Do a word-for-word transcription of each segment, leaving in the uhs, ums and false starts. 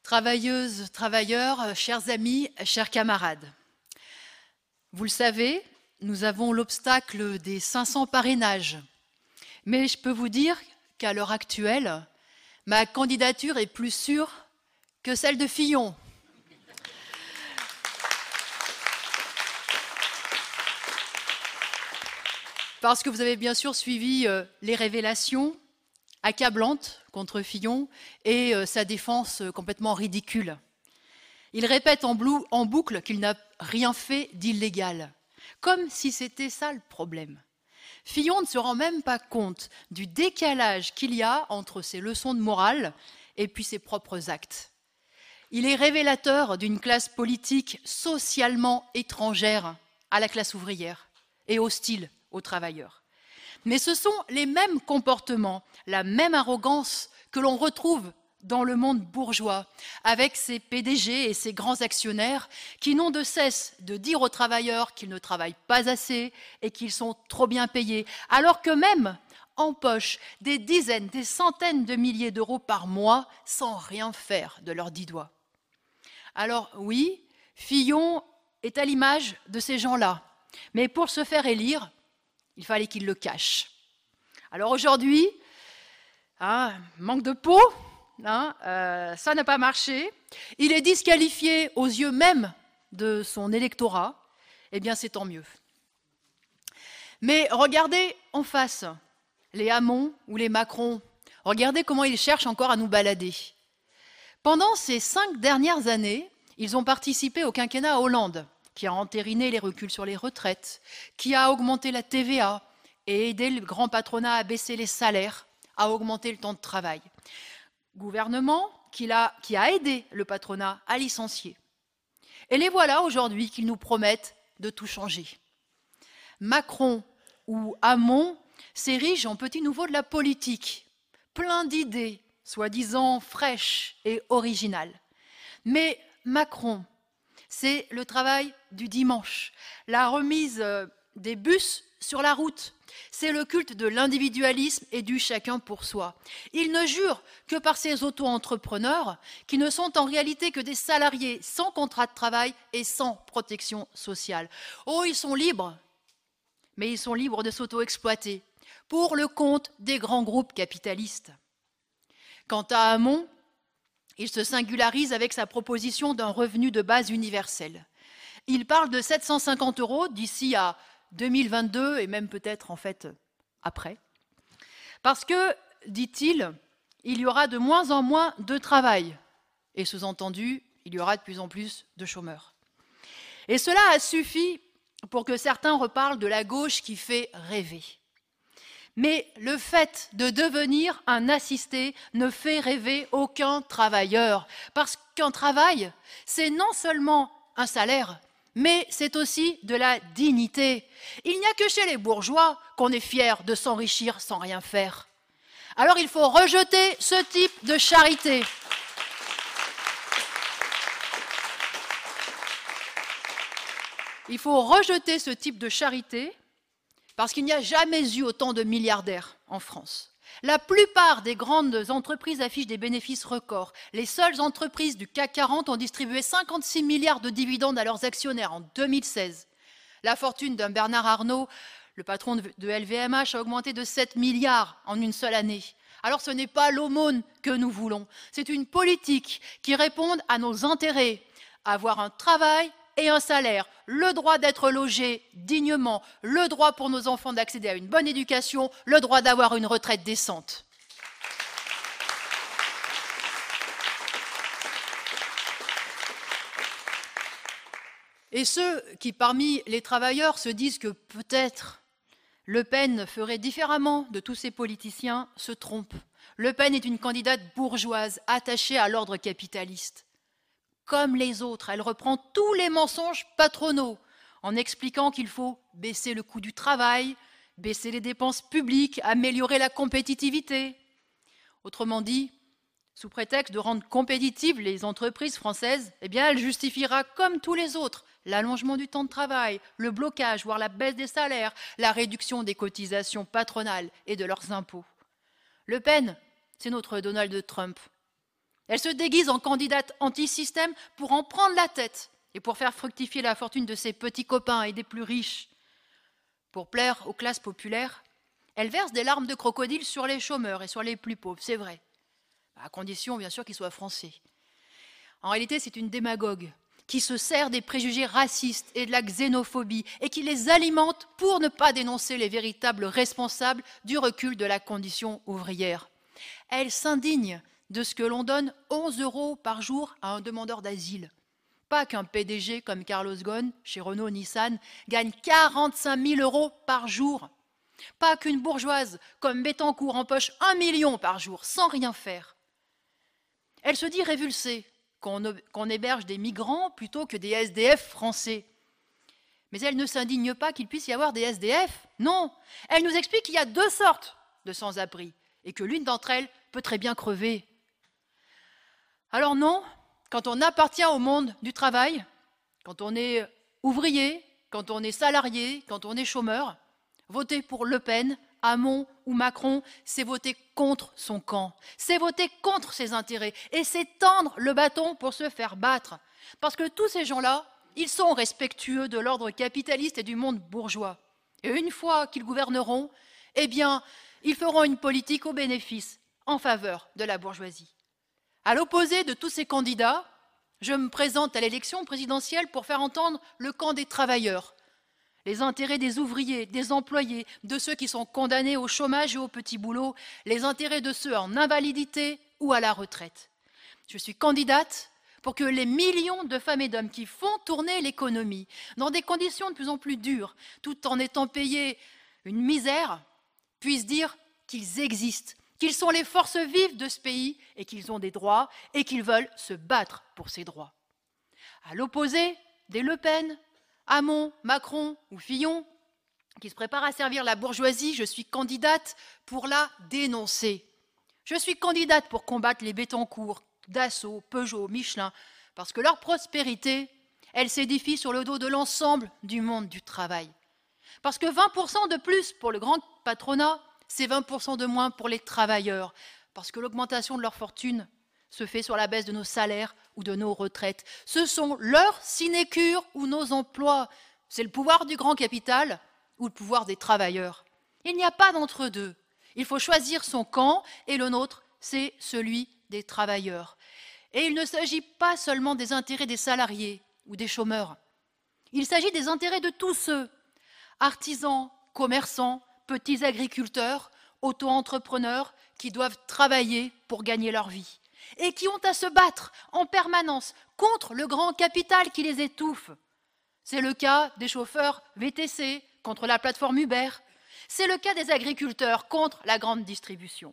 Travailleuses, travailleurs, chers amis, chers camarades. Vous le savez, nous avons l'obstacle des cinq cents parrainages. Mais je peux vous dire qu'à l'heure actuelle, ma candidature est plus sûre que celle de Fillon. Parce que vous avez bien sûr suivi euh, les révélations accablantes contre Fillon et euh, sa défense euh, complètement ridicule. Il répète en, blou, en boucle qu'il n'a rien fait d'illégal, comme si c'était ça le problème. Fillon ne se rend même pas compte du décalage qu'il y a entre ses leçons de morale et puis ses propres actes. Il est révélateur d'une classe politique socialement étrangère à la classe ouvrière et hostile aux travailleurs. Mais ce sont les mêmes comportements, la même arrogance que l'on retrouve dans le monde bourgeois, avec ses P D G et ses grands actionnaires qui n'ont de cesse de dire aux travailleurs qu'ils ne travaillent pas assez et qu'ils sont trop bien payés, alors qu'eux-mêmes empochent des dizaines, des centaines de milliers d'euros par mois sans rien faire de leurs dix doigts. Alors oui, Fillon est à l'image de ces gens-là, mais pour se faire élire, il fallait qu'il le cache. Alors aujourd'hui, hein, manque de peau, hein, euh, ça n'a pas marché. Il est disqualifié aux yeux même de son électorat. Eh bien, c'est tant mieux. Mais regardez en face les Hamon ou les Macron. Regardez comment ils cherchent encore à nous balader. Pendant ces cinq dernières années, ils ont participé au quinquennat Hollande, qui a entériné les reculs sur les retraites, qui a augmenté la T V A et aidé le grand patronat à baisser les salaires, à augmenter le temps de travail. Gouvernement qui a, qui a aidé le patronat à licencier. Et les voilà aujourd'hui qu'ils nous promettent de tout changer. Macron ou Hamon s'érigent en petit nouveau de la politique, plein d'idées, soi-disant fraîches et originales. Mais Macron, c'est le travail du dimanche, la remise des bus sur la route. C'est le culte de l'individualisme et du chacun pour soi. Il ne jure que par ces auto-entrepreneurs qui ne sont en réalité que des salariés sans contrat de travail et sans protection sociale. Oh, ils sont libres, mais ils sont libres de s'auto-exploiter pour le compte des grands groupes capitalistes. Quant à Hamon, il se singularise avec sa proposition d'un revenu de base universel. Il parle de sept cent cinquante euros d'ici à deux mille vingt-deux et même peut-être en fait après. Parce que, dit-il, il y aura de moins en moins de travail. Et sous-entendu, il y aura de plus en plus de chômeurs. Et cela a suffi pour que certains reparlent de la gauche qui fait rêver. Mais le fait de devenir un assisté ne fait rêver aucun travailleur. Parce qu'un travail, c'est non seulement un salaire, mais c'est aussi de la dignité. Il n'y a que chez les bourgeois qu'on est fier de s'enrichir sans rien faire. Alors il faut rejeter ce type de charité. Il faut rejeter ce type de charité parce qu'il n'y a jamais eu autant de milliardaires en France. La plupart des grandes entreprises affichent des bénéfices records. Les seules entreprises du C A C quarante ont distribué cinquante-six milliards de dividendes à leurs actionnaires en deux mille seize. La fortune d'un Bernard Arnault, le patron de L V M H, a augmenté de sept milliards en une seule année. Alors ce n'est pas l'aumône que nous voulons, c'est une politique qui réponde à nos intérêts, avoir un travail et un salaire, le droit d'être logé dignement, le droit pour nos enfants d'accéder à une bonne éducation, le droit d'avoir une retraite décente. Et ceux qui, parmi les travailleurs, se disent que peut-être Le Pen ferait différemment de tous ces politiciens, se trompent. Le Pen est une candidate bourgeoise attachée à l'ordre capitaliste. Comme les autres, elle reprend tous les mensonges patronaux en expliquant qu'il faut baisser le coût du travail, baisser les dépenses publiques, améliorer la compétitivité. Autrement dit, sous prétexte de rendre compétitives les entreprises françaises, eh bien, elle justifiera, comme tous les autres, l'allongement du temps de travail, le blocage, voire la baisse des salaires, la réduction des cotisations patronales et de leurs impôts. Le Pen, c'est notre Donald Trump. Elle se déguise en candidate anti-système pour en prendre la tête et pour faire fructifier la fortune de ses petits copains et des plus riches. Pour plaire aux classes populaires, elle verse des larmes de crocodile sur les chômeurs et sur les plus pauvres, c'est vrai, à condition bien sûr qu'ils soient français. En réalité, c'est une démagogue qui se sert des préjugés racistes et de la xénophobie et qui les alimente pour ne pas dénoncer les véritables responsables du recul de la condition ouvrière. Elle s'indigne de ce que l'on donne onze euros par jour à un demandeur d'asile. Pas qu'un P D G comme Carlos Ghosn, chez Renault-Nissan, gagne quarante-cinq mille euros par jour. Pas qu'une bourgeoise comme Bettencourt empoche un million par jour, sans rien faire. Elle se dit révulsée qu'on qu'on héberge des migrants plutôt que des S D F français. Mais elle ne s'indigne pas qu'il puisse y avoir des S D F. Non, elle nous explique qu'il y a deux sortes de sans-abri et que l'une d'entre elles peut très bien crever. Alors non, quand on appartient au monde du travail, quand on est ouvrier, quand on est salarié, quand on est chômeur, voter pour Le Pen, Hamon ou Macron, c'est voter contre son camp, c'est voter contre ses intérêts et c'est tendre le bâton pour se faire battre. Parce que tous ces gens-là, ils sont respectueux de l'ordre capitaliste et du monde bourgeois. Et une fois qu'ils gouverneront, eh bien, ils feront une politique au bénéfice, en faveur de la bourgeoisie. À l'opposé de tous ces candidats, je me présente à l'élection présidentielle pour faire entendre le camp des travailleurs, les intérêts des ouvriers, des employés, de ceux qui sont condamnés au chômage et au petit boulot, les intérêts de ceux en invalidité ou à la retraite. Je suis candidate pour que les millions de femmes et d'hommes qui font tourner l'économie dans des conditions de plus en plus dures, tout en étant payés une misère, puissent dire qu'ils existent, qu'ils sont les forces vives de ce pays et qu'ils ont des droits et qu'ils veulent se battre pour ces droits. À l'opposé des Le Pen, Hamon, Macron ou Fillon, qui se préparent à servir la bourgeoisie, je suis candidate pour la dénoncer. Je suis candidate pour combattre les Bettencourt, Dassault, Peugeot, Michelin, parce que leur prospérité, elle s'édifie sur le dos de l'ensemble du monde du travail. Parce que vingt pour cent de plus pour le grand patronat, c'est vingt pour cent de moins pour les travailleurs, parce que l'augmentation de leur fortune se fait sur la baisse de nos salaires ou de nos retraites. Ce sont leurs sinécures ou nos emplois. C'est le pouvoir du grand capital ou le pouvoir des travailleurs. Il n'y a pas d'entre-deux. Il faut choisir son camp et le nôtre, c'est celui des travailleurs. Et il ne s'agit pas seulement des intérêts des salariés ou des chômeurs. Il s'agit des intérêts de tous ceux, artisans, commerçants, petits agriculteurs, auto-entrepreneurs qui doivent travailler pour gagner leur vie et qui ont à se battre en permanence contre le grand capital qui les étouffe. C'est le cas des chauffeurs V T C contre la plateforme Uber. C'est le cas des agriculteurs contre la grande distribution.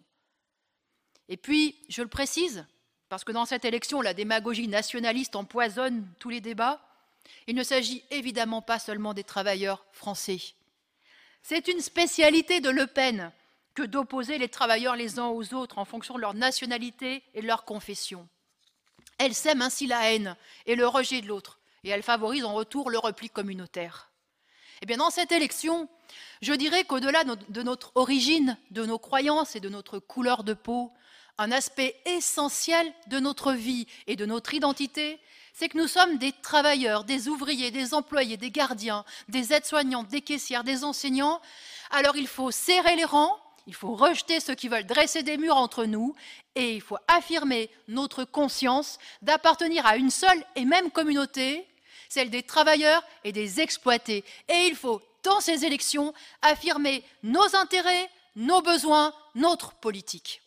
Et puis, je le précise, parce que dans cette élection, la démagogie nationaliste empoisonne tous les débats, il ne s'agit évidemment pas seulement des travailleurs français. C'est une spécialité de Le Pen que d'opposer les travailleurs les uns aux autres en fonction de leur nationalité et de leur confession. Elle sème ainsi la haine et le rejet de l'autre, et elle favorise en retour le repli communautaire. Eh bien, dans cette élection, je dirais qu'au-delà de notre origine, de nos croyances et de notre couleur de peau, un aspect essentiel de notre vie et de notre identité, c'est que nous sommes des travailleurs, des ouvriers, des employés, des gardiens, des aides-soignantes, des caissières, des enseignants. Alors il faut serrer les rangs, il faut rejeter ceux qui veulent dresser des murs entre nous et il faut affirmer notre conscience d'appartenir à une seule et même communauté, celle des travailleurs et des exploités. Et il faut, dans ces élections, affirmer nos intérêts, nos besoins, notre politique.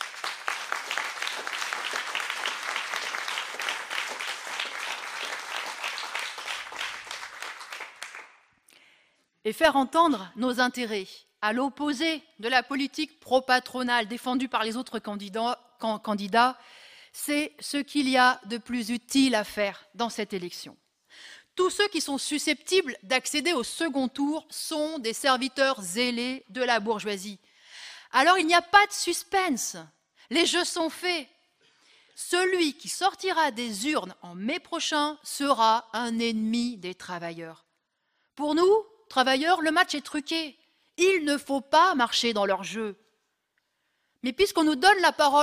Et faire entendre nos intérêts, à l'opposé de la politique pro-patronale défendue par les autres candidats, candidats, c'est ce qu'il y a de plus utile à faire dans cette élection. Tous ceux qui sont susceptibles d'accéder au second tour sont des serviteurs zélés de la bourgeoisie. Alors il n'y a pas de suspense, les jeux sont faits. Celui qui sortira des urnes en mai prochain sera un ennemi des travailleurs. Pour nous, travailleurs, le match est truqué. Il ne faut pas marcher dans leur jeu. Mais puisqu'on nous donne la parole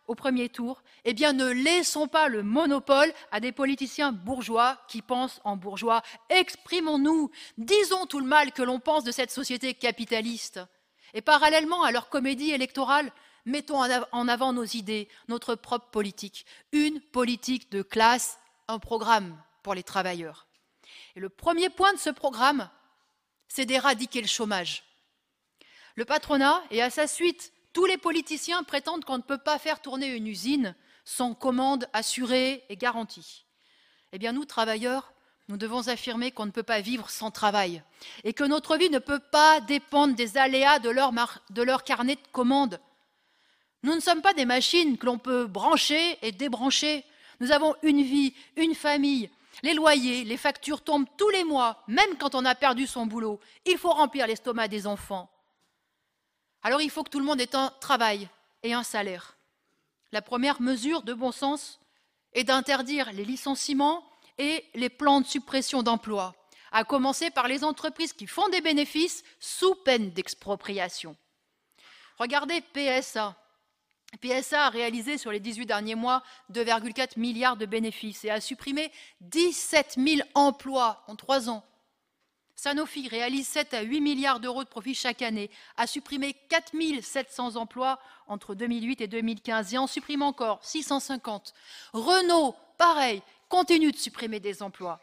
au premier tour, eh bien ne laissons pas le monopole à des politiciens bourgeois qui pensent en bourgeois. Exprimons-nous, disons tout le mal que l'on pense de cette société capitaliste. Et parallèlement à leur comédie électorale, mettons en avant nos idées, notre propre politique. Une politique de classe, un programme pour les travailleurs. Et le premier point de ce programme, c'est d'éradiquer le chômage. Le patronat et à sa suite, tous les politiciens prétendent qu'on ne peut pas faire tourner une usine sans commande assurée et garantie. Eh bien, nous, travailleurs, nous devons affirmer qu'on ne peut pas vivre sans travail et que notre vie ne peut pas dépendre des aléas de leur, de leur carnet de commandes. Nous ne sommes pas des machines que l'on peut brancher et débrancher. Nous avons une vie, une famille. Les loyers, les factures tombent tous les mois, même quand on a perdu son boulot. Il faut remplir l'estomac des enfants. Alors il faut que tout le monde ait un travail et un salaire. La première mesure de bon sens est d'interdire les licenciements et les plans de suppression d'emplois, à commencer par les entreprises qui font des bénéfices sous peine d'expropriation. Regardez P S A. P S A a réalisé sur les dix-huit derniers mois deux virgule quatre milliards de bénéfices et a supprimé dix-sept mille emplois en trois ans. Sanofi réalise sept à huit milliards d'euros de profit chaque année, a supprimé quatre mille sept cents emplois entre deux mille huit et deux mille quinze et en supprime encore six cent cinquante. Renault, pareil, continue de supprimer des emplois.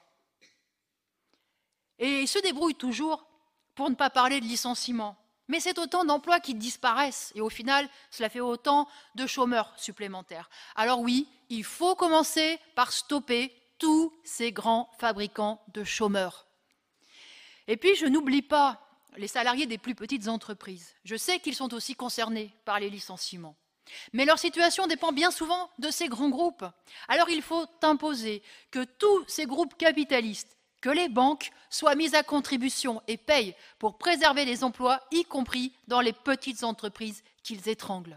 Et il se débrouille toujours pour ne pas parler de licenciement. Mais c'est autant d'emplois qui disparaissent et au final, cela fait autant de chômeurs supplémentaires. Alors oui, il faut commencer par stopper tous ces grands fabricants de chômeurs. Et puis, je n'oublie pas les salariés des plus petites entreprises. Je sais qu'ils sont aussi concernés par les licenciements. Mais leur situation dépend bien souvent de ces grands groupes. Alors il faut imposer que tous ces groupes capitalistes, que les banques soient mises à contribution et payent pour préserver les emplois, y compris dans les petites entreprises qu'ils étranglent.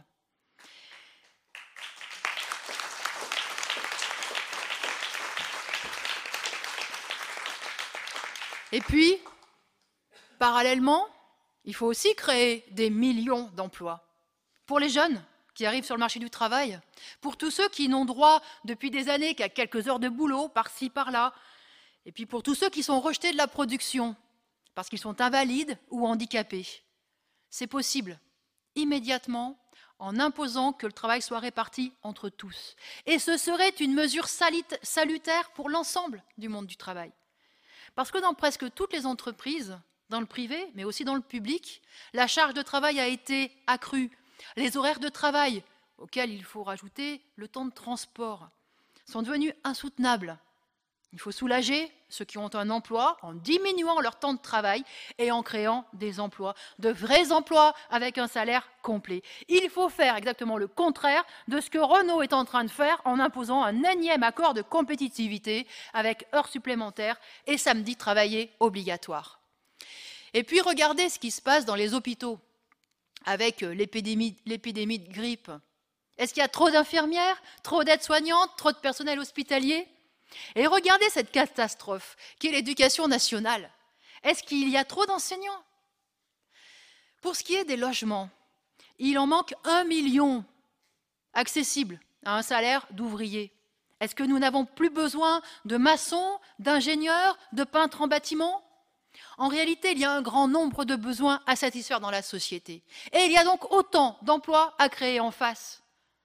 Et puis, parallèlement, il faut aussi créer des millions d'emplois pour les jeunes qui arrivent sur le marché du travail, pour tous ceux qui n'ont droit depuis des années qu'à quelques heures de boulot, par-ci, par-là, et puis pour tous ceux qui sont rejetés de la production parce qu'ils sont invalides ou handicapés. C'est possible, immédiatement, en imposant que le travail soit réparti entre tous. Et ce serait une mesure salutaire pour l'ensemble du monde du travail. Parce que dans presque toutes les entreprises, dans le privé, mais aussi dans le public, la charge de travail a été accrue. Les horaires de travail, auxquels il faut rajouter le temps de transport, sont devenus insoutenables. Il faut soulager ceux qui ont un emploi en diminuant leur temps de travail et en créant des emplois, de vrais emplois avec un salaire complet. Il faut faire exactement le contraire de ce que Renault est en train de faire en imposant un énième accord de compétitivité avec heures supplémentaires et samedi travaillé obligatoire. Et puis regardez ce qui se passe dans les hôpitaux avec l'épidémie, l'épidémie de grippe. Est-ce qu'il y a trop d'infirmières, trop d'aides-soignantes, trop de personnel hospitalier ? Et regardez cette catastrophe qui est l'éducation nationale. Est-ce qu'il y a trop d'enseignants ? Pour ce qui est des logements, il en manque un million accessibles à un salaire d'ouvrier. Est-ce que nous n'avons plus besoin de maçons, d'ingénieurs, de peintres en bâtiment ? En réalité, il y a un grand nombre de besoins à satisfaire dans la société. Et il y a donc autant d'emplois à créer en face.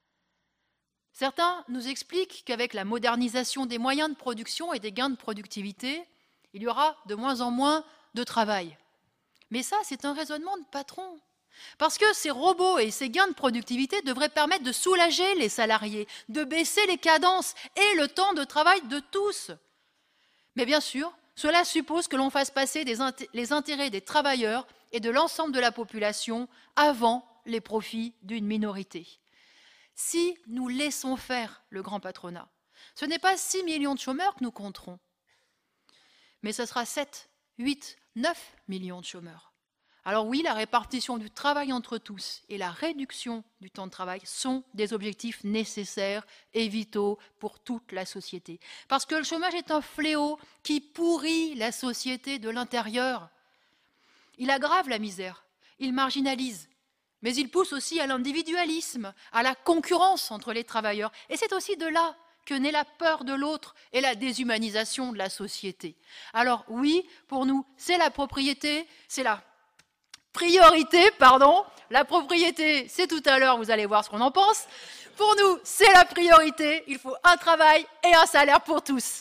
Certains nous expliquent qu'avec la modernisation des moyens de production et des gains de productivité, il y aura de moins en moins de travail. Mais ça, c'est un raisonnement de patron. Parce que ces robots et ces gains de productivité devraient permettre de soulager les salariés, de baisser les cadences et le temps de travail de tous. Mais bien sûr, cela suppose que l'on fasse passer des int- les intérêts des travailleurs et de l'ensemble de la population avant les profits d'une minorité. Si nous laissons faire le grand patronat, ce n'est pas six millions de chômeurs que nous compterons, mais ce sera sept, huit, neuf millions de chômeurs. Alors oui, la répartition du travail entre tous et la réduction du temps de travail sont des objectifs nécessaires et vitaux pour toute la société. Parce que le chômage est un fléau qui pourrit la société de l'intérieur. Il aggrave la misère, il marginalise mais il pousse aussi à l'individualisme, à la concurrence entre les travailleurs. Et c'est aussi de là que naît la peur de l'autre et la déshumanisation de la société. Alors oui, pour nous, c'est la propriété, c'est la priorité, pardon. La propriété, c'est tout à l'heure, vous allez voir ce qu'on en pense. Pour nous, c'est la priorité. Il faut un travail et un salaire pour tous.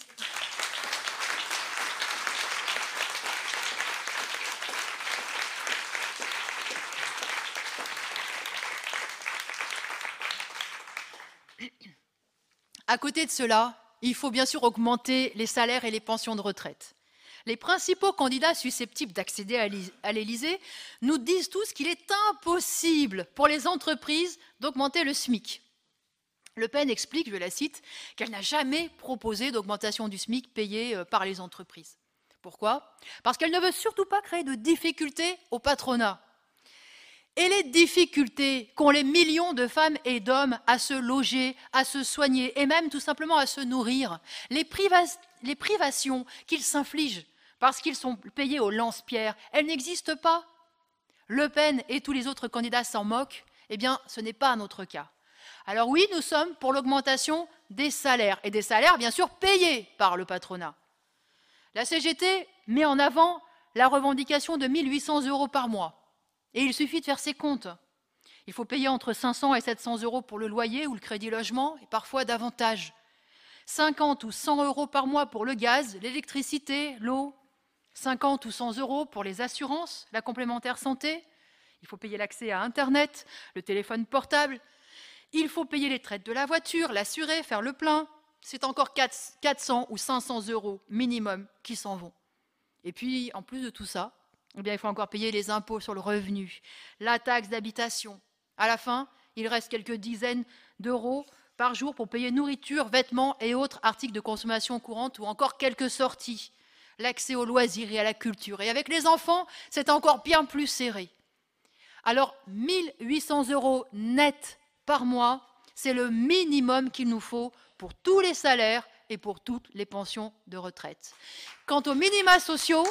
À côté de cela, il faut bien sûr augmenter les salaires et les pensions de retraite. Les principaux candidats susceptibles d'accéder à l'Élysée nous disent tous qu'il est impossible pour les entreprises d'augmenter le SMIC. Le Pen explique, je la cite, qu'elle n'a jamais proposé d'augmentation du SMIC payé par les entreprises. Pourquoi ? Parce qu'elle ne veut surtout pas créer de difficultés au patronat. Et les difficultés qu'ont les millions de femmes et d'hommes à se loger, à se soigner et même tout simplement à se nourrir, les, privas- les privations qu'ils s'infligent parce qu'ils sont payés au lance-pierre, elles n'existent pas. Le Pen et tous les autres candidats s'en moquent, eh bien ce n'est pas notre cas. Alors oui, nous sommes pour l'augmentation des salaires, et des salaires bien sûr payés par le patronat. La C G T met en avant la revendication de mille huit cents euros par mois. Et il suffit de faire ses comptes. Il faut payer entre cinq cents et sept cents euros pour le loyer ou le crédit logement, et parfois davantage. cinquante ou cent euros par mois pour le gaz, l'électricité, l'eau. cinquante ou cent euros pour les assurances, la complémentaire santé. Il faut payer l'accès à Internet, le téléphone portable. Il faut payer les traites de la voiture, l'assurer, faire le plein. C'est encore quatre cents ou cinq cents euros minimum qui s'en vont. Et puis, en plus de tout ça, eh bien, il faut encore payer les impôts sur le revenu, la taxe d'habitation. À la fin, il reste quelques dizaines d'euros par jour pour payer nourriture, vêtements et autres articles de consommation courante ou encore quelques sorties, l'accès aux loisirs et à la culture. Et avec les enfants, c'est encore bien plus serré. Alors, mille huit cents euros net par mois, c'est le minimum qu'il nous faut pour tous les salaires et pour toutes les pensions de retraite. Quant aux minima sociaux,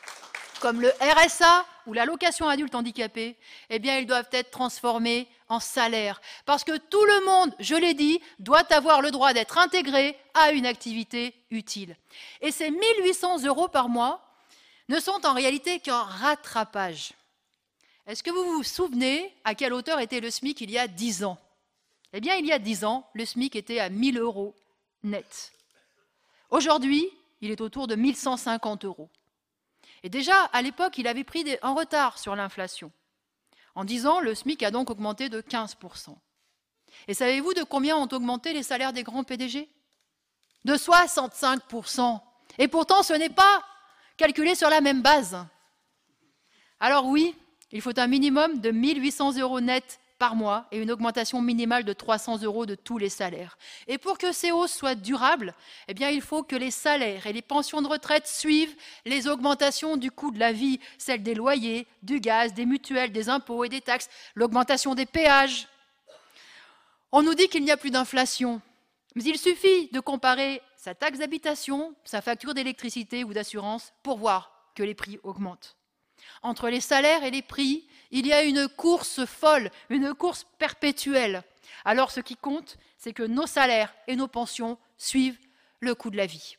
comme le R S A ou l'allocation adulte handicapé, eh bien, ils doivent être transformés en salaire. Parce que tout le monde, je l'ai dit, doit avoir le droit d'être intégré à une activité utile. Et ces mille huit cents euros par mois ne sont en réalité qu'un rattrapage. Est-ce que vous vous souvenez à quelle hauteur était le SMIC il y a dix ans ? Eh bien, il y a dix ans, le SMIC était à mille euros net. Aujourd'hui, il est autour de mille cent cinquante euros. Et déjà, à l'époque, il avait pris un retard sur l'inflation. En dix ans, le SMIC a donc augmenté de quinze pour cent. Et savez-vous de combien ont augmenté les salaires des grands P D G ? De soixante-cinq pour cent. Et pourtant, ce n'est pas calculé sur la même base. Alors oui, il faut un minimum de mille huit cents euros net par mois et une augmentation minimale de trois cents euros de tous les salaires. Et pour que ces hausses soient durables, eh bien, il faut que les salaires et les pensions de retraite suivent les augmentations du coût de la vie, celles des loyers, du gaz, des mutuelles, des impôts et des taxes, l'augmentation des péages. On nous dit qu'il n'y a plus d'inflation, mais il suffit de comparer sa taxe d'habitation, sa facture d'électricité ou d'assurance pour voir que les prix augmentent. Entre les salaires et les prix, il y a une course folle, une course perpétuelle. Alors ce qui compte, c'est que nos salaires et nos pensions suivent le coût de la vie.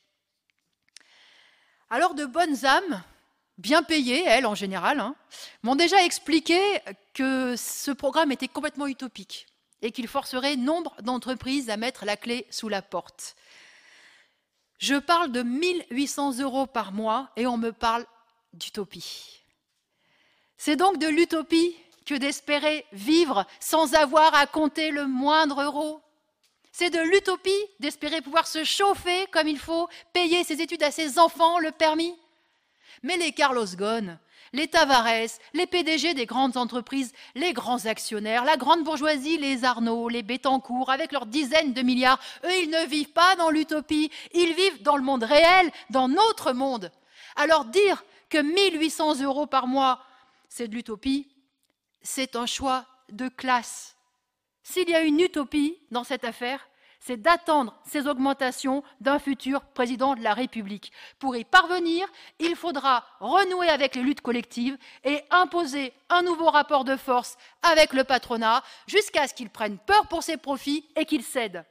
Alors de bonnes âmes, bien payées, elles en général, hein, m'ont déjà expliqué que ce programme était complètement utopique et qu'il forcerait nombre d'entreprises à mettre la clé sous la porte. Je parle de mille huit cents euros par mois et on me parle d'utopie. C'est donc de l'utopie que d'espérer vivre sans avoir à compter le moindre euro. C'est de l'utopie d'espérer pouvoir se chauffer comme il faut, payer ses études à ses enfants, le permis. Mais les Carlos Ghosn, les Tavares, les P D G des grandes entreprises, les grands actionnaires, la grande bourgeoisie, les Arnault, les Bettencourt, avec leurs dizaines de milliards, eux, ils ne vivent pas dans l'utopie, ils vivent dans le monde réel, dans notre monde. Alors dire que mille huit cents euros par mois, c'est de l'utopie, c'est un choix de classe. S'il y a une utopie dans cette affaire, c'est d'attendre ces augmentations d'un futur président de la République. Pour y parvenir, il faudra renouer avec les luttes collectives et imposer un nouveau rapport de force avec le patronat jusqu'à ce qu'il prenne peur pour ses profits et qu'il cède.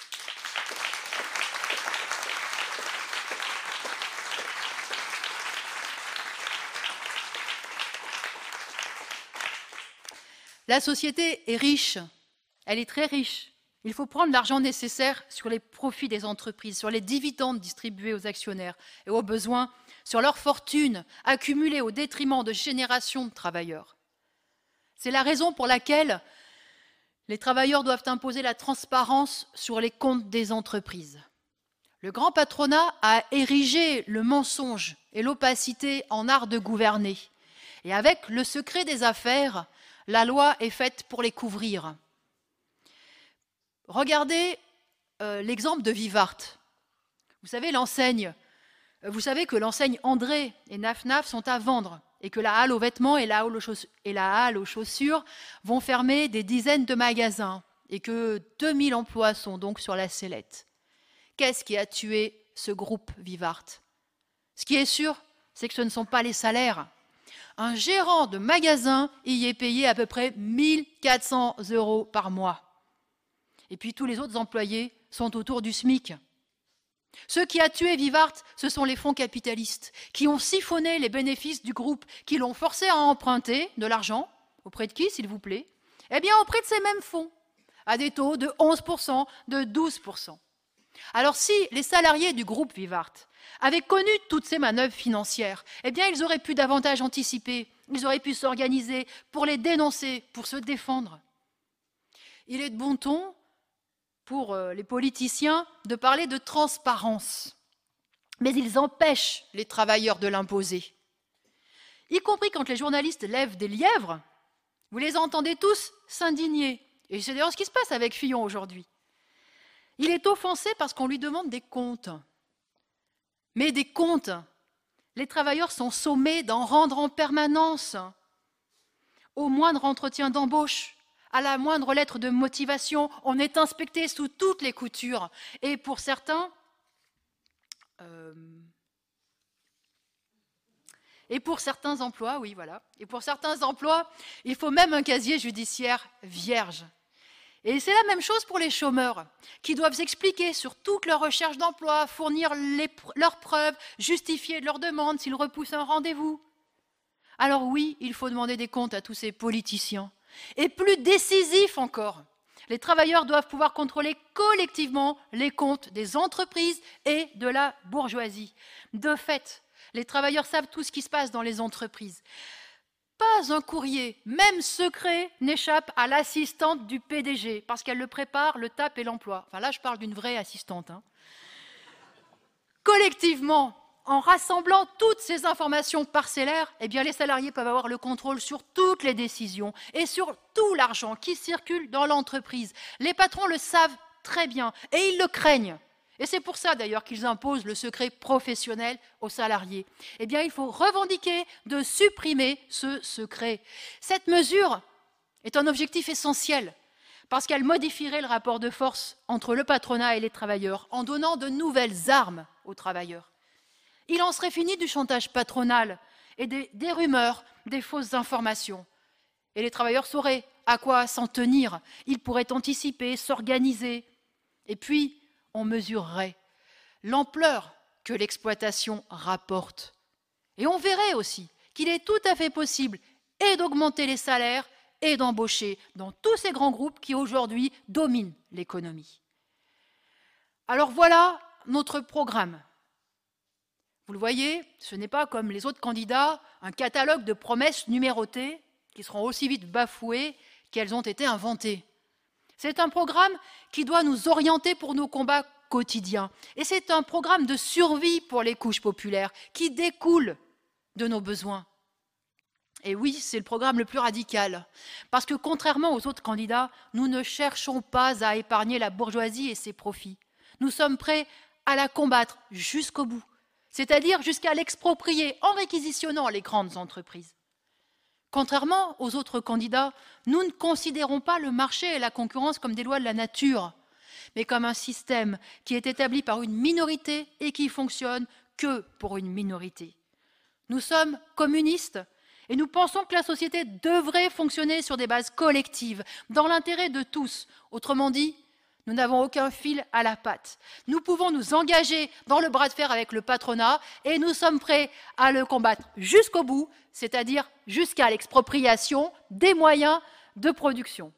La société est riche, elle est très riche. Il faut prendre l'argent nécessaire sur les profits des entreprises, sur les dividendes distribués aux actionnaires et aux besoins, sur leur fortune accumulée au détriment de générations de travailleurs. C'est la raison pour laquelle les travailleurs doivent imposer la transparence sur les comptes des entreprises. Le grand patronat a érigé le mensonge et l'opacité en art de gouverner. Et avec le secret des affaires, la loi est faite pour les couvrir. Regardez euh, l'exemple de Vivart. Vous savez, l'enseigne, vous savez que l'enseigne André et Naf Naf sont à vendre et que la halle aux vêtements et la halle aux chaussures, et la halle aux chaussures vont fermer des dizaines de magasins et que deux mille emplois sont donc sur la sellette. Qu'est-ce qui a tué ce groupe Vivart? Ce qui est sûr, c'est que ce ne sont pas les salaires. Un gérant de magasin y est payé à peu près mille quatre cents euros par mois. Et puis tous les autres employés sont autour du SMIC. Ce qui a tué Vivart, ce sont les fonds capitalistes qui ont siphonné les bénéfices du groupe, qui l'ont forcé à emprunter de l'argent. Auprès de qui, s'il vous plaît? Eh bien, auprès de ces mêmes fonds, à des taux de onze pour cent, de douze pour cent. Alors si les salariés du groupe Vivart avaient connu toutes ces manœuvres financières, eh bien ils auraient pu davantage anticiper, ils auraient pu s'organiser pour les dénoncer, pour se défendre. Il est de bon ton pour les politiciens de parler de transparence, mais ils empêchent les travailleurs de l'imposer. Y compris quand les journalistes lèvent des lièvres, vous les entendez tous s'indigner. Et c'est d'ailleurs ce qui se passe avec Fillon aujourd'hui. Il est offensé parce qu'on lui demande des comptes. Mais des comptes, les travailleurs sont sommés d'en rendre en permanence. Au moindre entretien d'embauche, à la moindre lettre de motivation, on est inspecté sous toutes les coutures. Et pour certains, euh, et pour certains emplois, oui, voilà, et pour certains emplois, il faut même un casier judiciaire vierge. Et c'est la même chose pour les chômeurs, qui doivent s'expliquer sur toute leur recherche d'emploi, fournir les, leurs preuves, justifier de leurs demandes s'ils repoussent un rendez-vous. Alors oui, il faut demander des comptes à tous ces politiciens. Et plus décisif encore, les travailleurs doivent pouvoir contrôler collectivement les comptes des entreprises et de la bourgeoisie. De fait, les travailleurs savent tout ce qui se passe dans les entreprises. Pas un courrier, même secret, n'échappe à l'assistante du P D G, parce qu'elle le prépare, le tape et l'emploie. Enfin là, je parle d'une vraie assistante. Hein. Collectivement, en rassemblant toutes ces informations parcellaires, eh bien, les salariés peuvent avoir le contrôle sur toutes les décisions et sur tout l'argent qui circule dans l'entreprise. Les patrons le savent très bien et ils le craignent. Et c'est pour ça d'ailleurs qu'ils imposent le secret professionnel aux salariés. Eh bien, il faut revendiquer de supprimer ce secret. Cette mesure est un objectif essentiel parce qu'elle modifierait le rapport de force entre le patronat et les travailleurs en donnant de nouvelles armes aux travailleurs. Il en serait fini du chantage patronal et des, des rumeurs, des fausses informations. Et les travailleurs sauraient à quoi s'en tenir. Ils pourraient anticiper, s'organiser. Et puis, on mesurerait l'ampleur que l'exploitation rapporte. Et on verrait aussi qu'il est tout à fait possible et d'augmenter les salaires et d'embaucher dans tous ces grands groupes qui aujourd'hui dominent l'économie. Alors voilà notre programme. Vous le voyez, ce n'est pas comme les autres candidats, un catalogue de promesses numérotées qui seront aussi vite bafouées qu'elles ont été inventées. C'est un programme qui doit nous orienter pour nos combats quotidiens. Et c'est un programme de survie pour les couches populaires qui découle de nos besoins. Et oui, c'est le programme le plus radical. Parce que contrairement aux autres candidats, nous ne cherchons pas à épargner la bourgeoisie et ses profits. Nous sommes prêts à la combattre jusqu'au bout. C'est-à-dire jusqu'à l'exproprier en réquisitionnant les grandes entreprises. Contrairement aux autres candidats, nous ne considérons pas le marché et la concurrence comme des lois de la nature, mais comme un système qui est établi par une minorité et qui fonctionne que pour une minorité. Nous sommes communistes et nous pensons que la société devrait fonctionner sur des bases collectives, dans l'intérêt de tous. Autrement dit, nous n'avons aucun fil à la patte. Nous pouvons nous engager dans le bras de fer avec le patronat et nous sommes prêts à le combattre jusqu'au bout, c'est-à-dire jusqu'à l'expropriation des moyens de production.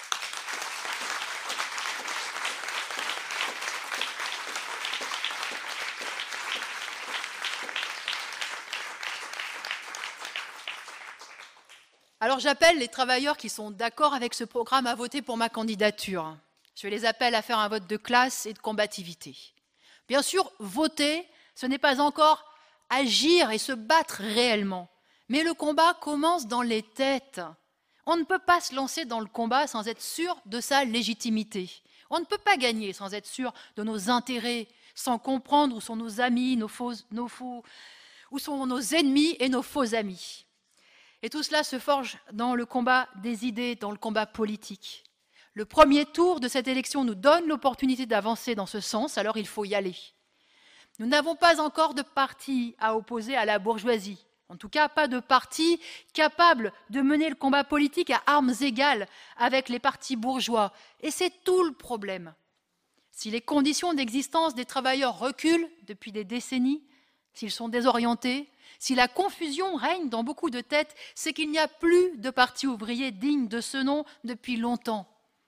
Alors j'appelle les travailleurs qui sont d'accord avec ce programme à voter pour ma candidature. Je les appelle à faire un vote de classe et de combativité. Bien sûr, voter, ce n'est pas encore agir et se battre réellement. Mais le combat commence dans les têtes. On ne peut pas se lancer dans le combat sans être sûr de sa légitimité. On ne peut pas gagner sans être sûr de nos intérêts, sans comprendre où sont nos amis, nos faux, nos faux, où sont nos ennemis et nos faux amis. Et tout cela se forge dans le combat des idées, dans le combat politique. Le premier tour de cette élection nous donne l'opportunité d'avancer dans ce sens, alors il faut y aller. Nous n'avons pas encore de parti à opposer à la bourgeoisie, en tout cas pas de parti capable de mener le combat politique à armes égales avec les partis bourgeois. Et c'est tout le problème. Si les conditions d'existence des travailleurs reculent depuis des décennies, s'ils sont désorientés, si la confusion règne dans beaucoup de têtes, c'est qu'il n'y a plus de parti ouvrier digne de ce nom depuis longtemps.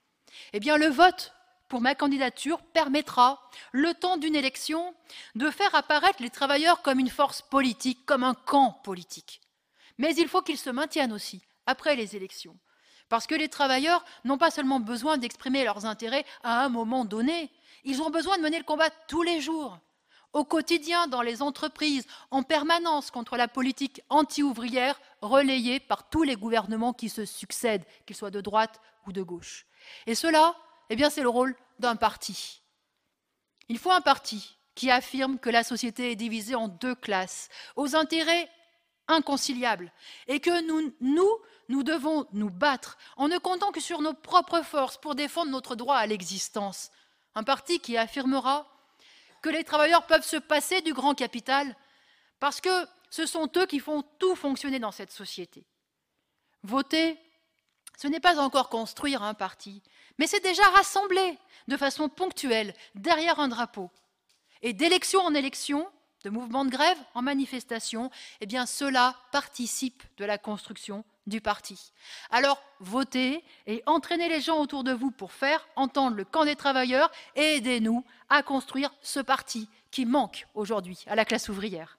Eh bien, le vote pour ma candidature permettra, le temps d'une élection, de faire apparaître les travailleurs comme une force politique, comme un camp politique. Mais il faut qu'ils se maintiennent aussi, après les élections. Parce que les travailleurs n'ont pas seulement besoin d'exprimer leurs intérêts à un moment donné, ils ont besoin de mener le combat tous les jours, au quotidien, dans les entreprises, en permanence contre la politique anti-ouvrière relayée par tous les gouvernements qui se succèdent, qu'ils soient de droite ou de gauche. Et cela, eh bien, c'est le rôle d'un parti. Il faut un parti qui affirme que la société est divisée en deux classes, aux intérêts inconciliables, et que nous, nous, nous devons nous battre en ne comptant que sur nos propres forces pour défendre notre droit à l'existence. Un parti qui affirmera que les travailleurs peuvent se passer du grand capital parce que ce sont eux qui font tout fonctionner dans cette société. Voter, ce n'est pas encore construire un parti, mais c'est déjà rassembler de façon ponctuelle derrière un drapeau. Et d'élection en élection, de mouvement de grève en manifestation, eh bien cela participe de la construction du parti. Alors, votez et entraînez les gens autour de vous pour faire entendre le camp des travailleurs et aidez-nous à construire ce parti qui manque aujourd'hui à la classe ouvrière.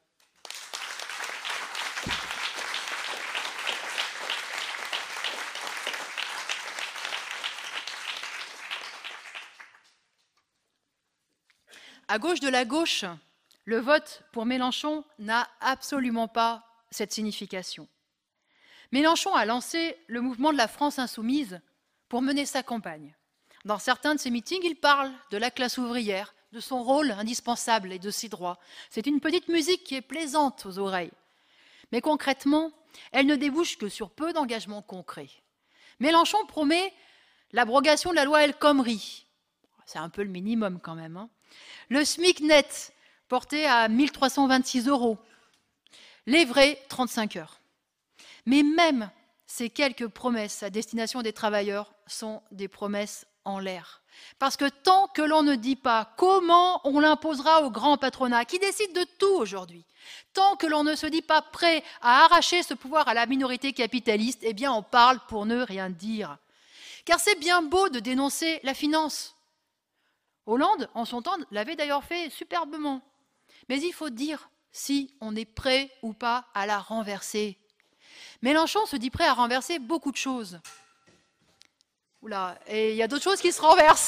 À gauche de la gauche, le vote pour Mélenchon n'a absolument pas cette signification. Mélenchon a lancé le mouvement de la France insoumise pour mener sa campagne. Dans certains de ses meetings, il parle de la classe ouvrière, de son rôle indispensable et de ses droits. C'est une petite musique qui est plaisante aux oreilles. Mais concrètement, elle ne débouche que sur peu d'engagements concrets. Mélenchon promet l'abrogation de la loi El Khomri. C'est un peu le minimum quand même. Hein. Le SMIC net porté à mille trois cent vingt-six euros. Les vrais trente-cinq heures. Mais même ces quelques promesses à destination des travailleurs sont des promesses en l'air. Parce que tant que l'on ne dit pas comment on l'imposera au grand patronat, qui décide de tout aujourd'hui, tant que l'on ne se dit pas prêt à arracher ce pouvoir à la minorité capitaliste, eh bien on parle pour ne rien dire. Car c'est bien beau de dénoncer la finance. Hollande, en son temps, l'avait d'ailleurs fait superbement. Mais il faut dire si on est prêt ou pas à la renverser. Mélenchon se dit prêt à renverser beaucoup de choses. Oula, et il y a d'autres choses qui se renversent.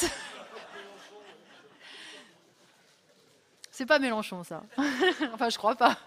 C'est pas Mélenchon, ça. Enfin, je crois pas.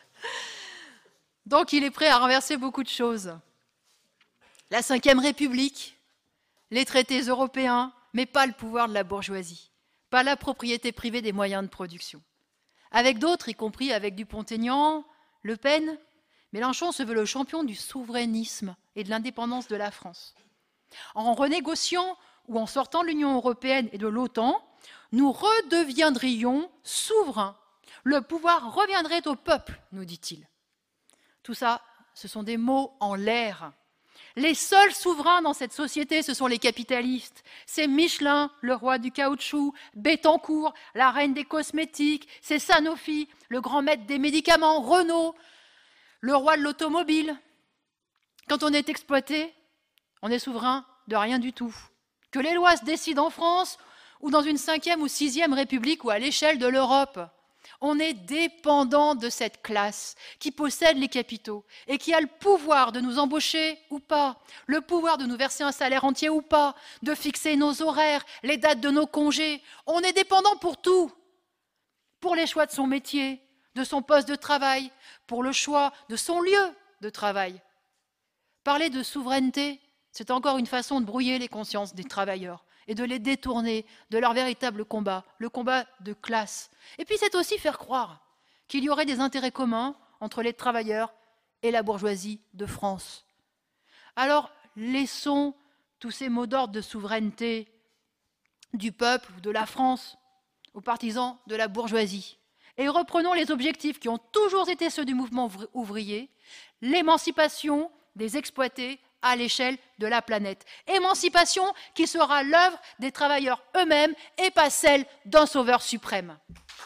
Donc, il est prêt à renverser beaucoup de choses. La Cinquième République, les traités européens, mais pas le pouvoir de la bourgeoisie, pas la propriété privée des moyens de production. Avec d'autres, y compris avec Dupont-Aignan, Le Pen, Mélenchon se veut le champion du souverainisme et de l'indépendance de la France. En renégociant ou en sortant de l'Union européenne et de l'OTAN, nous redeviendrions souverains. Le pouvoir reviendrait au peuple, nous dit-il. Tout ça, ce sont des mots en l'air. Les seuls souverains dans cette société, ce sont les capitalistes. C'est Michelin, le roi du caoutchouc, Bettencourt, la reine des cosmétiques, c'est Sanofi, le grand maître des médicaments, Renault, le roi de l'automobile. Quand on est exploité, on est souverain de rien du tout. Que les lois se décident en France ou dans une cinquième ou sixième république ou à l'échelle de l'Europe. On est dépendant de cette classe qui possède les capitaux et qui a le pouvoir de nous embaucher ou pas, le pouvoir de nous verser un salaire entier ou pas, de fixer nos horaires, les dates de nos congés. On est dépendant pour tout, pour les choix de son métier, de son poste de travail, pour le choix de son lieu de travail. Parler de souveraineté, c'est encore une façon de brouiller les consciences des travailleurs et de les détourner de leur véritable combat, le combat de classe. Et puis c'est aussi faire croire qu'il y aurait des intérêts communs entre les travailleurs et la bourgeoisie de France. Alors laissons tous ces mots d'ordre de souveraineté du peuple ou de la France aux partisans de la bourgeoisie et reprenons les objectifs qui ont toujours été ceux du mouvement ouvrier, l'émancipation des exploités à l'échelle de la planète. Émancipation qui sera l'œuvre des travailleurs eux-mêmes et pas celle d'un sauveur suprême.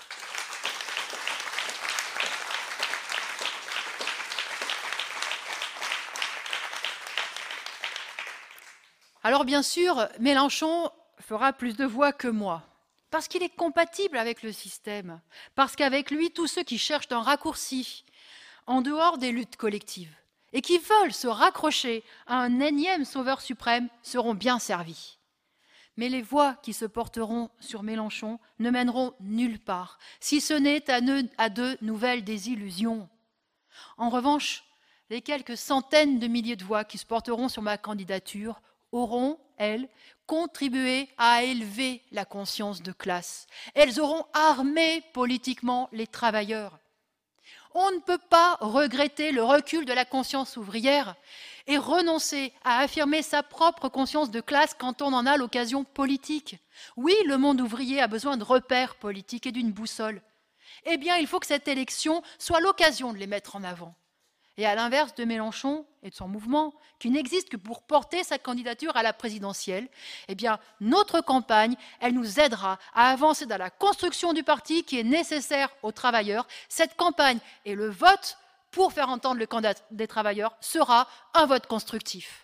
Alors bien sûr, Mélenchon fera plus de voix que moi, parce qu'il est compatible avec le système, parce qu'avec lui, tous ceux qui cherchent un raccourci en dehors des luttes collectives, et qui veulent se raccrocher à un énième sauveur suprême seront bien servis. Mais les voix qui se porteront sur Mélenchon ne mèneront nulle part, si ce n'est à, ne, à de nouvelles désillusions. En revanche, les quelques centaines de milliers de voix qui se porteront sur ma candidature auront, elles, contribué à élever la conscience de classe. Elles auront armé politiquement les travailleurs. On ne peut pas regretter le recul de la conscience ouvrière et renoncer à affirmer sa propre conscience de classe quand on en a l'occasion politique. Oui, le monde ouvrier a besoin de repères politiques et d'une boussole. Eh bien, il faut que cette élection soit l'occasion de les mettre en avant. Et à l'inverse de Mélenchon et de son mouvement, qui n'existe que pour porter sa candidature à la présidentielle, eh bien, notre campagne, elle nous aidera à avancer dans la construction du parti qui est nécessaire aux travailleurs. Cette campagne et le vote pour faire entendre le candidat des travailleurs sera un vote constructif.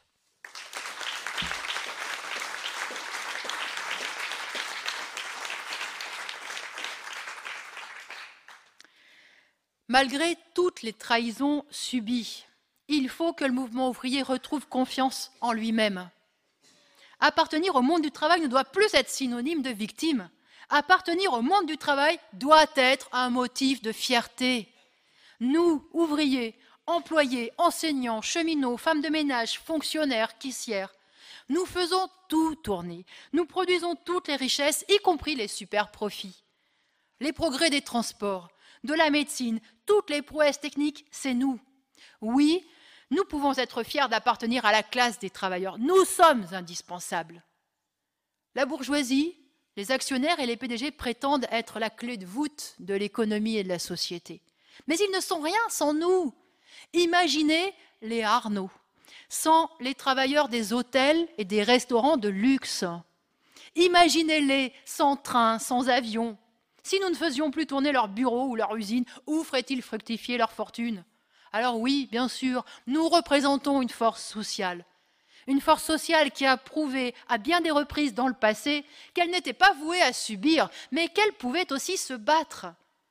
Malgré toutes les trahisons subies, il faut que le mouvement ouvrier retrouve confiance en lui-même. Appartenir au monde du travail ne doit plus être synonyme de victime. Appartenir au monde du travail doit être un motif de fierté. Nous, ouvriers, employés, enseignants, cheminots, femmes de ménage, fonctionnaires, caissières, nous faisons tout tourner. Nous produisons toutes les richesses, y compris les super profits. Les progrès des transports, de la médecine, toutes les prouesses techniques, c'est nous. Oui, nous pouvons être fiers d'appartenir à la classe des travailleurs. Nous sommes indispensables. La bourgeoisie, les actionnaires et les P D G prétendent être la clé de voûte de l'économie et de la société. Mais ils ne sont rien sans nous. Imaginez les Arnaud, sans les travailleurs des hôtels et des restaurants de luxe. Imaginez-les sans train, sans avion. Si nous ne faisions plus tourner leurs bureaux ou leurs usines, où feraient-ils fructifier leur fortune? Alors oui, bien sûr, nous représentons une force sociale. Une force sociale qui a prouvé à bien des reprises dans le passé qu'elle n'était pas vouée à subir, mais qu'elle pouvait aussi se battre.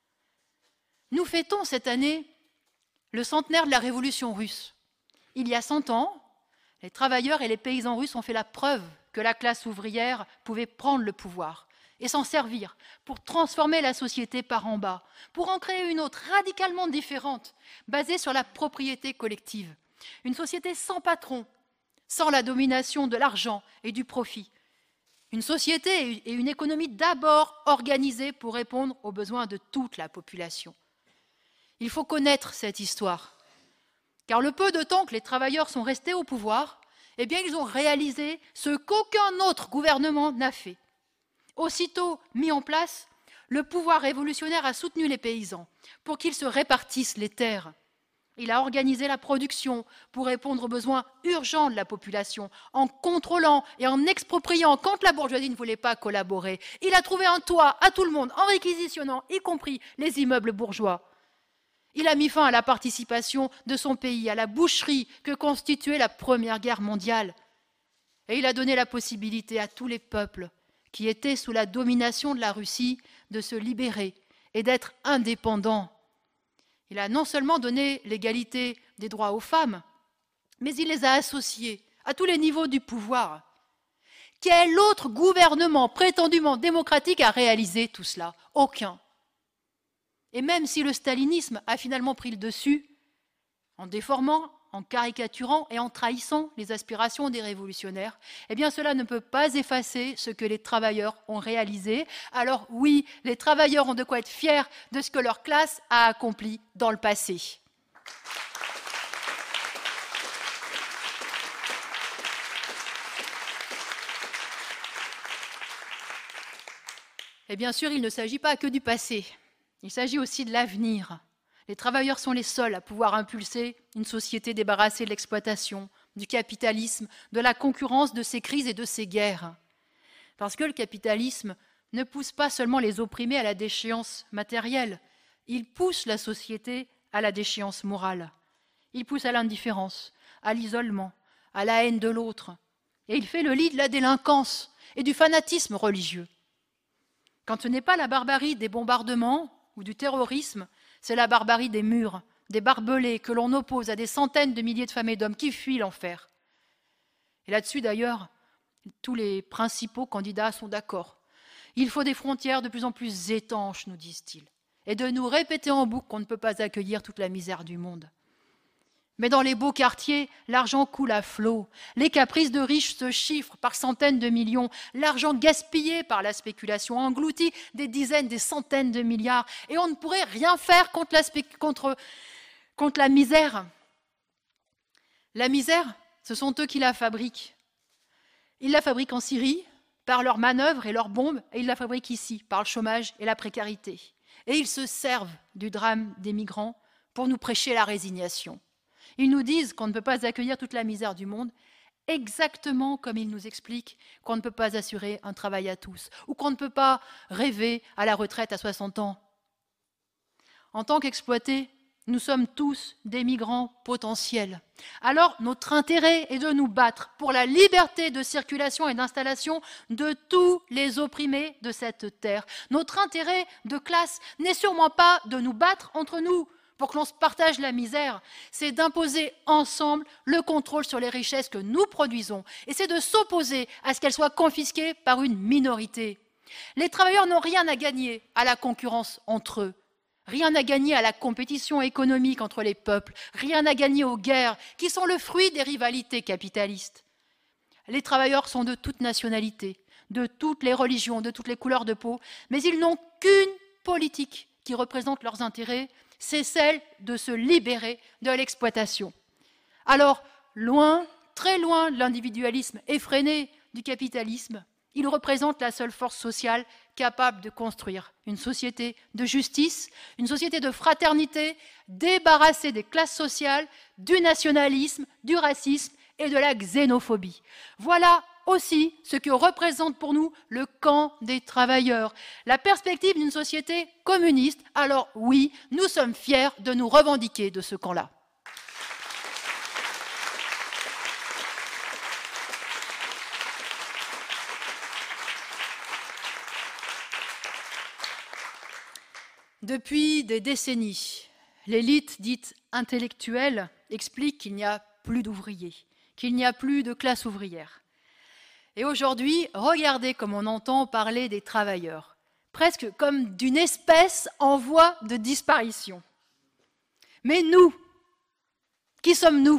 Nous fêtons cette année le centenaire de la Révolution russe. Il y a cent ans, les travailleurs et les paysans russes ont fait la preuve que la classe ouvrière pouvait prendre le pouvoir et s'en servir pour transformer la société par en bas, pour en créer une autre radicalement différente, basée sur la propriété collective. Une société sans patron, sans la domination de l'argent et du profit. Une société et une économie d'abord organisées pour répondre aux besoins de toute la population. Il faut connaître cette histoire, car le peu de temps que les travailleurs sont restés au pouvoir, Eh bien, ils ont réalisé ce qu'aucun autre gouvernement n'a fait. Aussitôt mis en place, le pouvoir révolutionnaire a soutenu les paysans pour qu'ils se répartissent les terres. Il a organisé la production pour répondre aux besoins urgents de la population, en contrôlant et en expropriant quand la bourgeoisie ne voulait pas collaborer. Il a trouvé un toit à tout le monde en réquisitionnant, y compris les immeubles bourgeois. Il a mis fin à la participation de son pays à la boucherie que constituait la Première Guerre mondiale. Et il a donné la possibilité à tous les peuples qui étaient sous la domination de la Russie de se libérer et d'être indépendants. Il a non seulement donné l'égalité des droits aux femmes, mais il les a associés à tous les niveaux du pouvoir. Quel autre gouvernement prétendument démocratique a réalisé tout cela? Aucun. Et même si le stalinisme a finalement pris le dessus, en déformant, en caricaturant et en trahissant les aspirations des révolutionnaires, eh bien cela ne peut pas effacer ce que les travailleurs ont réalisé. Alors oui, les travailleurs ont de quoi être fiers de ce que leur classe a accompli dans le passé. Et bien sûr, il ne s'agit pas que du passé, il s'agit aussi de l'avenir. Les travailleurs sont les seuls à pouvoir impulser une société débarrassée de l'exploitation, du capitalisme, de la concurrence, de ses crises et de ses guerres. Parce que le capitalisme ne pousse pas seulement les opprimés à la déchéance matérielle, il pousse la société à la déchéance morale. Il pousse à l'indifférence, à l'isolement, à la haine de l'autre. Et il fait le lit de la délinquance et du fanatisme religieux. Quand ce n'est pas la barbarie des bombardements ou du terrorisme, c'est la barbarie des murs, des barbelés que l'on oppose à des centaines de milliers de femmes et d'hommes qui fuient l'enfer. Et là-dessus, d'ailleurs, tous les principaux candidats sont d'accord. Il faut des frontières de plus en plus étanches, nous disent-ils, et de nous répéter en boucle qu'on ne peut pas accueillir toute la misère du monde. Mais dans les beaux quartiers, l'argent coule à flot. Les caprices de riches se chiffrent par centaines de millions. L'argent gaspillé par la spéculation engloutit des dizaines, des centaines de milliards. Et on ne pourrait rien faire contre la, contre, contre la misère. La misère, ce sont eux qui la fabriquent. Ils la fabriquent en Syrie par leurs manœuvres et leurs bombes, et ils la fabriquent ici par le chômage et la précarité. Et ils se servent du drame des migrants pour nous prêcher la résignation. Ils nous disent qu'on ne peut pas accueillir toute la misère du monde, exactement comme ils nous expliquent qu'on ne peut pas assurer un travail à tous, ou qu'on ne peut pas rêver à la retraite à soixante ans. En tant qu'exploités, nous sommes tous des migrants potentiels. Alors, notre intérêt est de nous battre pour la liberté de circulation et d'installation de tous les opprimés de cette terre. Notre intérêt de classe n'est sûrement pas de nous battre entre nous, pour que l'on se partage la misère, c'est d'imposer ensemble le contrôle sur les richesses que nous produisons, et c'est de s'opposer à ce qu'elles soient confisquées par une minorité. Les travailleurs n'ont rien à gagner à la concurrence entre eux, rien à gagner à la compétition économique entre les peuples, rien à gagner aux guerres, qui sont le fruit des rivalités capitalistes. Les travailleurs sont de toute nationalité, de toutes les religions, de toutes les couleurs de peau, mais ils n'ont qu'une politique qui représente leurs intérêts, c'est celle de se libérer de l'exploitation. Alors, loin, très loin de l'individualisme effréné du capitalisme, il représente la seule force sociale capable de construire une société de justice, une société de fraternité, débarrassée des classes sociales, du nationalisme, du racisme et de la xénophobie. Voilà aussi ce que représente pour nous le camp des travailleurs, la perspective d'une société communiste. Alors oui, nous sommes fiers de nous revendiquer de ce camp-là. Depuis des décennies, l'élite dite intellectuelle explique qu'il n'y a plus d'ouvriers, qu'il n'y a plus de classe ouvrière. Et aujourd'hui, regardez comme on entend parler des travailleurs, presque comme d'une espèce en voie de disparition. Mais nous, qui sommes-nous?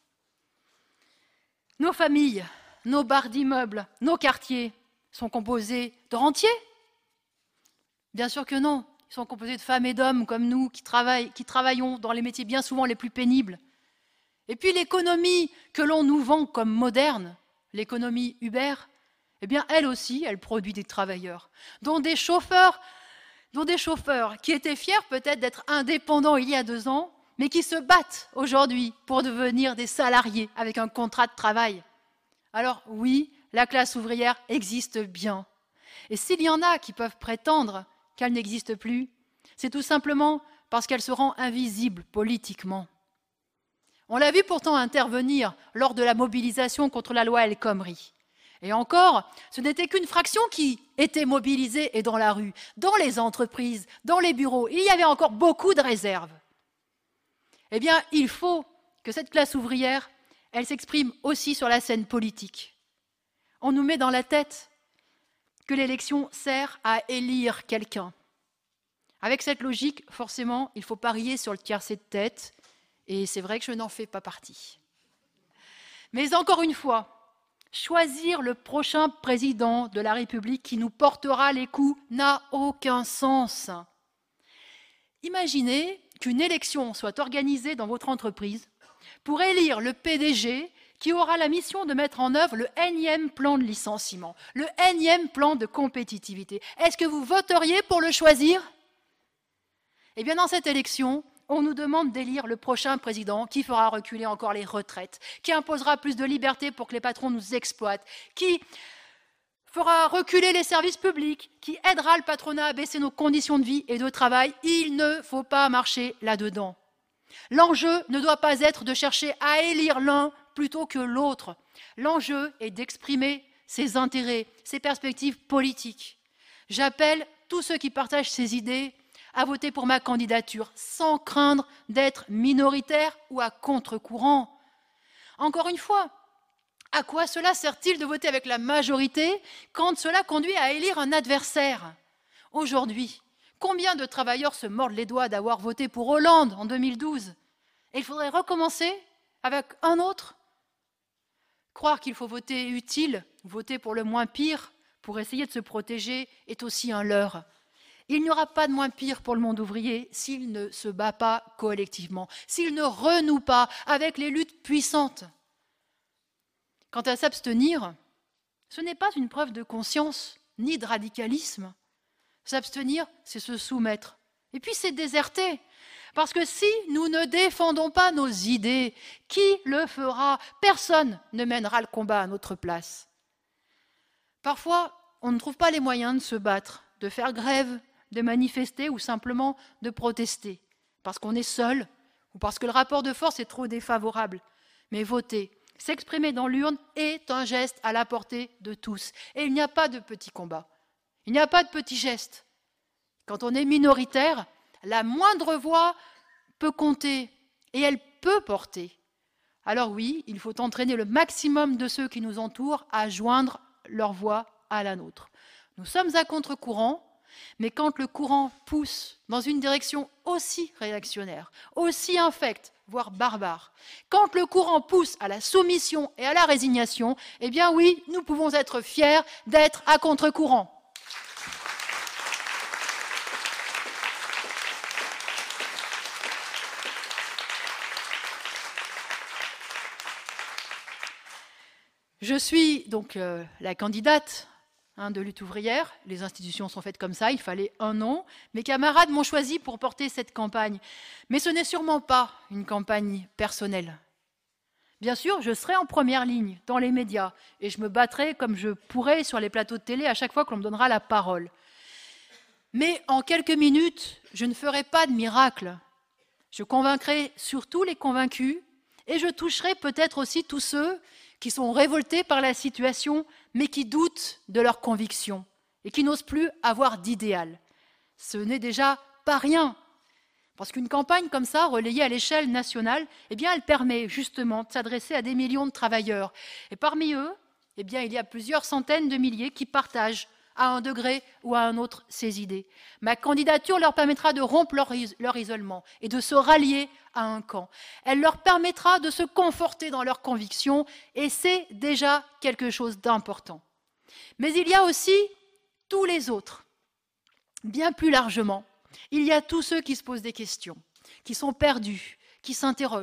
Nos familles, nos barres d'immeubles, nos quartiers sont composés de rentiers? Bien sûr que non, ils sont composés de femmes et d'hommes comme nous qui, travaillent, qui travaillons dans les métiers bien souvent les plus pénibles. Et puis l'économie que l'on nous vend comme moderne, l'économie Uber, eh bien elle aussi, elle produit des travailleurs, dont des chauffeurs, dont des chauffeurs qui étaient fiers peut-être d'être indépendants il y a deux ans, mais qui se battent aujourd'hui pour devenir des salariés avec un contrat de travail. Alors oui, la classe ouvrière existe bien. Et s'il y en a qui peuvent prétendre qu'elle n'existe plus, c'est tout simplement parce qu'elle se rend invisible politiquement. On l'a vu pourtant intervenir lors de la mobilisation contre la loi El Khomri. Et encore, ce n'était qu'une fraction qui était mobilisée et dans la rue, dans les entreprises, dans les bureaux. Il y avait encore beaucoup de réserves. Eh bien, il faut que cette classe ouvrière, elle s'exprime aussi sur la scène politique. On nous met dans la tête que l'élection sert à élire quelqu'un. Avec cette logique, forcément, il faut parier sur le tiercé de tête, et c'est vrai que je n'en fais pas partie. Mais encore une fois, choisir le prochain président de la République qui nous portera les coups n'a aucun sens. Imaginez qu'une élection soit organisée dans votre entreprise pour élire le P D G qui aura la mission de mettre en œuvre le énième plan de licenciement, le énième plan de compétitivité. Est-ce que vous voteriez pour le choisir ? Eh bien, dans cette élection, on nous demande d'élire le prochain président qui fera reculer encore les retraites, qui imposera plus de liberté pour que les patrons nous exploitent, qui fera reculer les services publics, qui aidera le patronat à baisser nos conditions de vie et de travail. Il ne faut pas marcher là-dedans. L'enjeu ne doit pas être de chercher à élire l'un plutôt que l'autre. L'enjeu est d'exprimer ses intérêts, ses perspectives politiques. J'appelle tous ceux qui partagent ces idées à voter pour ma candidature, sans craindre d'être minoritaire ou à contre-courant. Encore une fois, à quoi cela sert-il de voter avec la majorité quand cela conduit à élire un adversaire ? Aujourd'hui, combien de travailleurs se mordent les doigts d'avoir voté pour Hollande en deux mille douze ? Et il faudrait recommencer avec un autre ? Croire qu'il faut voter utile, voter pour le moins pire, pour essayer de se protéger, est aussi un leurre. Il n'y aura pas de moins pire pour le monde ouvrier s'il ne se bat pas collectivement, s'il ne renoue pas avec les luttes puissantes. Quant à s'abstenir, ce n'est pas une preuve de conscience ni de radicalisme. S'abstenir, c'est se soumettre. Et puis c'est déserter. Parce que si nous ne défendons pas nos idées, qui le fera ? Personne ne mènera le combat à notre place. Parfois, on ne trouve pas les moyens de se battre, de faire grève, de manifester ou simplement de protester, parce qu'on est seul ou parce que le rapport de force est trop défavorable. Mais voter, s'exprimer dans l'urne est un geste à la portée de tous. Et il n'y a pas de petits combats, il n'y a pas de petits gestes. Quand on est minoritaire, la moindre voix peut compter et elle peut porter. Alors oui, il faut entraîner le maximum de ceux qui nous entourent à joindre leur voix à la nôtre. Nous sommes à contre-courant, mais quand le courant pousse dans une direction aussi réactionnaire, aussi infecte, voire barbare, quand le courant pousse à la soumission et à la résignation, eh bien oui, nous pouvons être fiers d'être à contre-courant. Je suis donc euh, la candidate hein, de lutte ouvrière. Les institutions sont faites comme ça, il fallait un nom. Mes camarades m'ont choisi pour porter cette campagne. Mais ce n'est sûrement pas une campagne personnelle. Bien sûr, je serai en première ligne dans les médias et je me battrai comme je pourrai sur les plateaux de télé à chaque fois qu'on me donnera la parole. Mais en quelques minutes, je ne ferai pas de miracle. Je convaincrai surtout les convaincus et je toucherai peut-être aussi tous ceux qui sont révoltés par la situation, mais qui doutent de leurs convictions et qui n'osent plus avoir d'idéal. Ce n'est déjà pas rien, parce qu'une campagne comme ça, relayée à l'échelle nationale, eh bien, elle permet justement de s'adresser à des millions de travailleurs. Et parmi eux, eh bien, il y a plusieurs centaines de milliers qui partagent à un degré ou à un autre ces idées. Ma candidature leur permettra de rompre leur, is- leur isolement et de se rallier à un camp. Elle leur permettra de se conforter dans leurs convictions et c'est déjà quelque chose d'important. Mais il y a aussi tous les autres. Bien plus largement, il y a tous ceux qui se posent des questions, qui sont perdus, qui s'interrogent,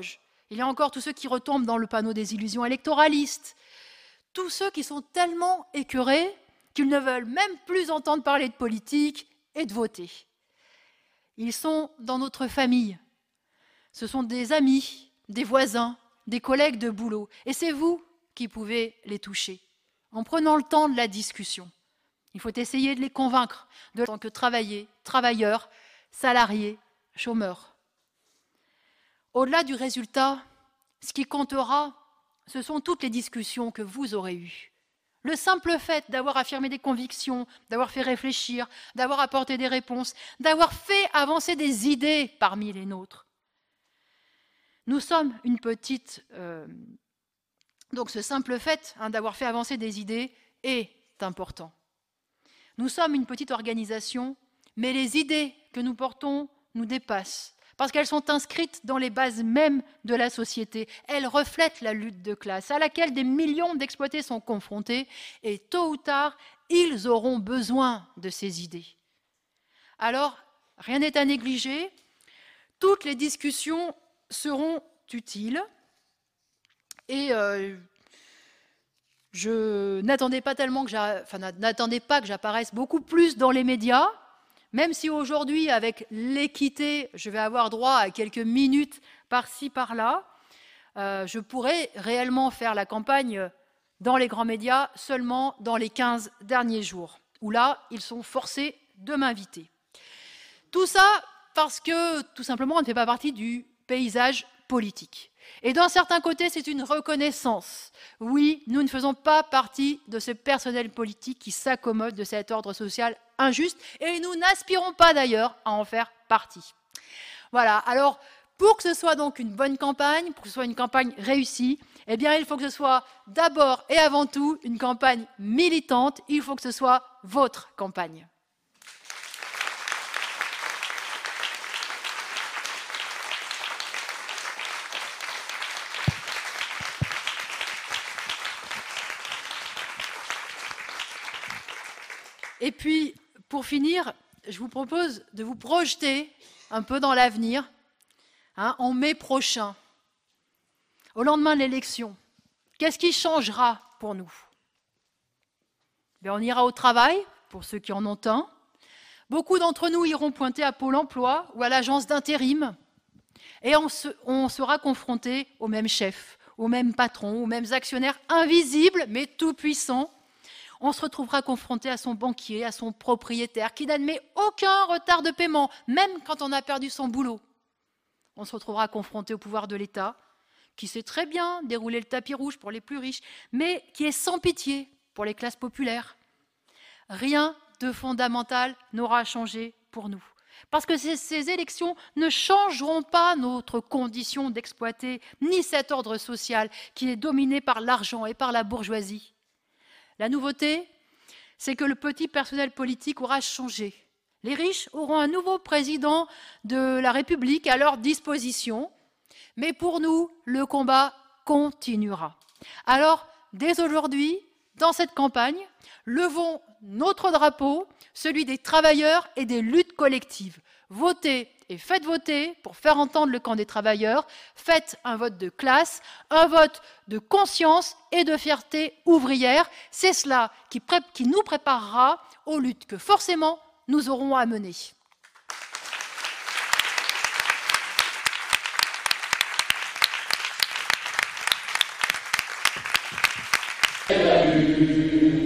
Il y a encore tous ceux qui retombent dans le panneau des illusions électoralistes, tous ceux qui sont tellement écœurés qu'ils ne veulent même plus entendre parler de politique et de voter. Ils sont dans notre famille. Ce sont des amis, des voisins, des collègues de boulot. Et c'est vous qui pouvez les toucher, en prenant le temps de la discussion. Il faut essayer de les convaincre, de tant que travailler, travailleurs, salariés, chômeurs. Au-delà du résultat, ce qui comptera, ce sont toutes les discussions que vous aurez eues. Le simple fait d'avoir affirmé des convictions, d'avoir fait réfléchir, d'avoir apporté des réponses, d'avoir fait avancer des idées parmi les nôtres. Nous sommes une petite... Euh, donc ce simple fait hein, d'avoir fait avancer des idées est important. Nous sommes une petite organisation, mais les idées que nous portons nous dépassent, parce qu'elles sont inscrites dans les bases mêmes de la société. Elles reflètent la lutte de classe à laquelle des millions d'exploités sont confrontés, et tôt ou tard, ils auront besoin de ces idées. Alors, rien n'est à négliger, toutes les discussions seront utiles, et euh, je n'attendais pas tellement que j'a... enfin, n'attendais pas que j'apparaisse beaucoup plus dans les médias, même si aujourd'hui, avec l'équité, je vais avoir droit à quelques minutes par-ci, par-là, euh, je pourrais réellement faire la campagne dans les grands médias seulement dans les quinze derniers jours, où là, ils sont forcés de m'inviter. Tout ça parce que, tout simplement, on ne fait pas partie du paysage politique. Et d'un certain côté, c'est une reconnaissance. Oui, nous ne faisons pas partie de ce personnel politique qui s'accommode de cet ordre social injuste, et nous n'aspirons pas d'ailleurs à en faire partie. Voilà, alors pour que ce soit donc une bonne campagne, pour que ce soit une campagne réussie, eh bien il faut que ce soit d'abord et avant tout une campagne militante, il faut que ce soit votre campagne. Et puis, pour finir, je vous propose de vous projeter un peu dans l'avenir, hein, en mai prochain, au lendemain de l'élection. Qu'est-ce qui changera pour nous? Bien, on ira au travail, pour ceux qui en ont un. Beaucoup d'entre nous iront pointer à Pôle emploi ou à l'agence d'intérim, et on, se, on sera confronté aux mêmes chefs, aux mêmes patrons, aux mêmes actionnaires invisibles, mais tout-puissants. On se retrouvera confronté à son banquier, à son propriétaire, qui n'admet aucun retard de paiement, même quand on a perdu son boulot. On se retrouvera confronté au pouvoir de l'État, qui sait très bien dérouler le tapis rouge pour les plus riches, mais qui est sans pitié pour les classes populaires. Rien de fondamental n'aura changé pour nous. Parce que ces, ces élections ne changeront pas notre condition d'exploiter, ni cet ordre social qui est dominé par l'argent et par la bourgeoisie. La nouveauté, c'est que le petit personnel politique aura changé. Les riches auront un nouveau président de la République à leur disposition, mais pour nous, le combat continuera. Alors, dès aujourd'hui, dans cette campagne, levons notre drapeau, celui des travailleurs et des luttes collectives. Votez et faites voter pour faire entendre le camp des travailleurs. Faites un vote de classe, un vote de conscience et de fierté ouvrière. C'est cela qui, pré- qui nous préparera aux luttes que forcément nous aurons à mener. La lutte